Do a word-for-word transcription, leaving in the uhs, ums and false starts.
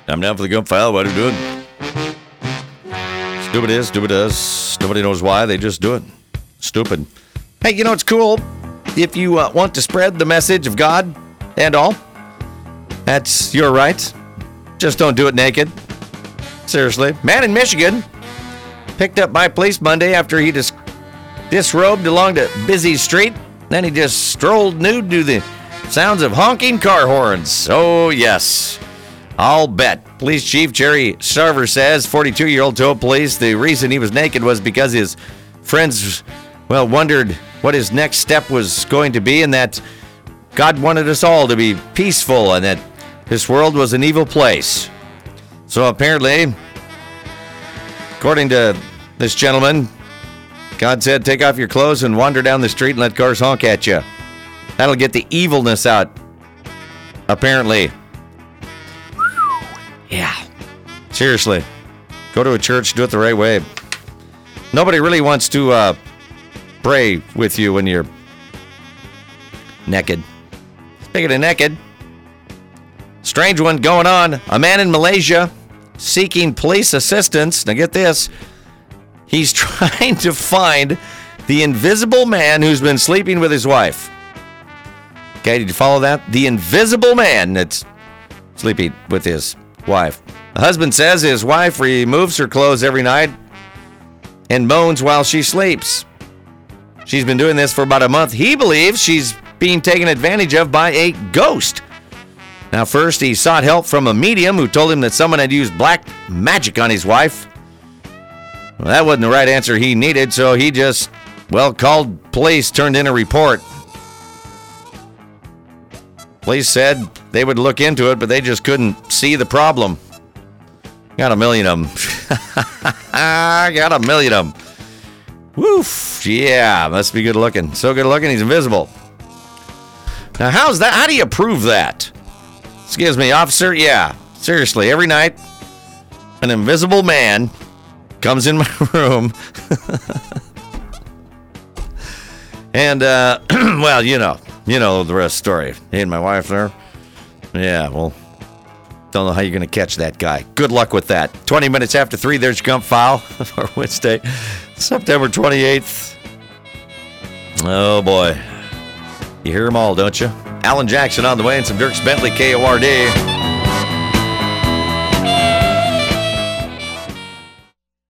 I'm down for the Gump File. What are you doing? Stupid is, stupid does. Nobody knows why. They just do it. Stupid. Hey, you know what's cool? If you uh, want to spread the message of God and all, that's your right. Just don't do it naked. Seriously. Man in Michigan picked up by police Monday after he dis- disrobed along the busy street. Then he just strolled nude to the sounds of honking car horns. Oh, yes. I'll bet. Police Chief Jerry Sarver says forty-two-year-old told police the reason he was naked was because his friends, well, wondered what his next step was going to be and that God wanted us all to be peaceful and that this world was an evil place. So apparently, according to this gentleman, God said, take off your clothes and wander down the street and let cars honk at you. That'll get the evilness out, apparently. Yeah. Seriously. Go to a church, do it the right way. Nobody really wants to uh, pray with you when you're naked. Speaking of naked, strange one going on. A man in Malaysia seeking police assistance. Now get this. He's trying to find the invisible man who's been sleeping with his wife. Okay, did you follow that? The invisible man that's sleeping with his wife. The husband says his wife removes her clothes every night and moans while she sleeps. She's been doing this for about a month. He believes she's being taken advantage of by a ghost. Now, first, he sought help from a medium who told him that someone had used black magic on his wife. Well, that wasn't the right answer he needed, so he just, well, called police, turned in a report. Police said they would look into it, but they just couldn't see the problem. Got a million of them. Got a million of them. Woof. Yeah, must be good looking. So good looking, he's invisible. Now, how's that? How do you prove that? Excuse me, officer? Yeah, seriously, every night, an invisible man comes in my room. and, uh, well, you know. You know the rest of the story. He and my wife there. Yeah, well, don't know how you're going to catch that guy. Good luck with that. twenty minutes after three, there's your Gump File for Wednesday, September twenty-eighth. Oh, boy. You hear them all, don't you? Alan Jackson on the way and some Dierks Bentley, K O R D.